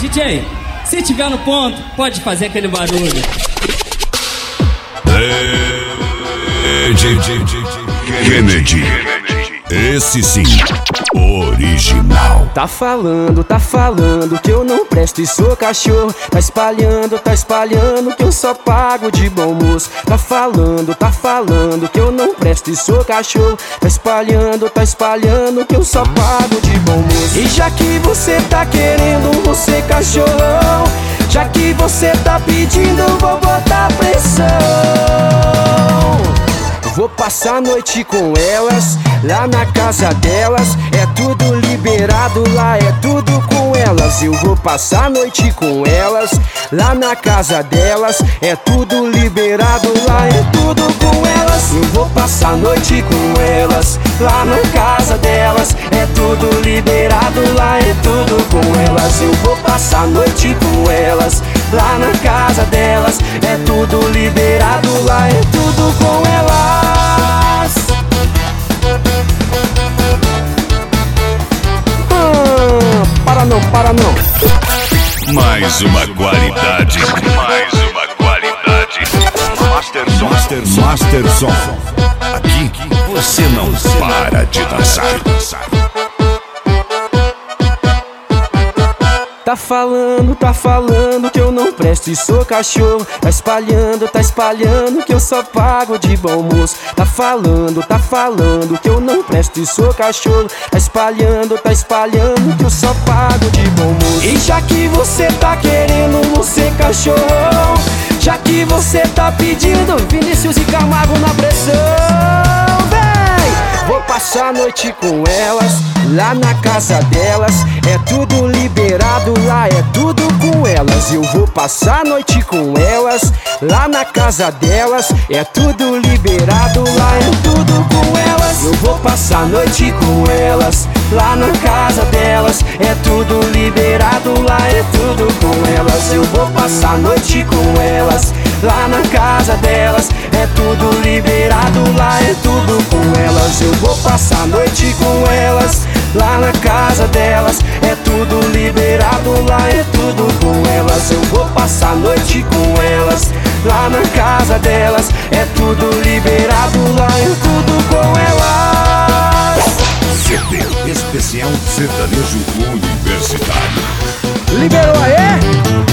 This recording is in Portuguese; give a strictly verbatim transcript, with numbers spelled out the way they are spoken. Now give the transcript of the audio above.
D J, se tiver no ponto, pode fazer aquele barulho. Kennedy, esse sim, original. Tá falando, tá falando que eu não presto e sou cachorro. Tá espalhando, tá espalhando que eu só pago de bom moço. Tá falando, tá falando que eu não presto e sou cachorro. Tá espalhando, tá espalhando que eu só pago de bom moço. E já que você tá querendo você cachorrão, já que você tá pedindo, vou botar pressão. Vou passar a noite com elas, lá na casa delas. É tudo liberado, lá é tudo com elas. Eu vou passar a noite com elas, lá na casa delas. É tudo liberado, lá é tudo com elas. Eu vou passar a noite com elas, lá na casa delas. É tudo liberado, lá é tudo com elas. Eu vou passar a noite com elas, lá na casa delas. É tudo liberado, lá é tudo com elas. Ah, para não, para não. Mais uma qualidade, mais uma qualidade. Masterson, Masterson, Masterson. Aqui você não para de dançar. Tá falando, tá falando que eu não presto e sou cachorro. Tá espalhando, tá espalhando que eu só pago de bom moço. Tá falando, tá falando que eu não presto e sou cachorro. Tá espalhando, tá espalhando que eu só pago de bom moço. E já que você tá querendo você cachorrão, já que você tá pedindo Vinícius e Camargo na pressão, vem! Vou passar a noite com elas, lá na casa delas. É tudo liberado, lá é tudo com elas. Eu vou passar a noite com elas, lá na casa delas. É tudo liberado, lá é tudo com elas. Eu vou passar a noite com elas, lá na casa delas. É tudo liberado, lá é tudo com elas. Eu vou passar a noite com elas, lá na casa delas. É tudo liberado, lá é tudo com elas. Eu vou passar a noite com elas, lá na casa delas. É tudo liberado, lá é tudo com elas. Eu vou passar a noite com elas, lá na casa delas. É tudo liberado, lá é tudo com elas. C D especial sertanejo universitário. Liberou aí?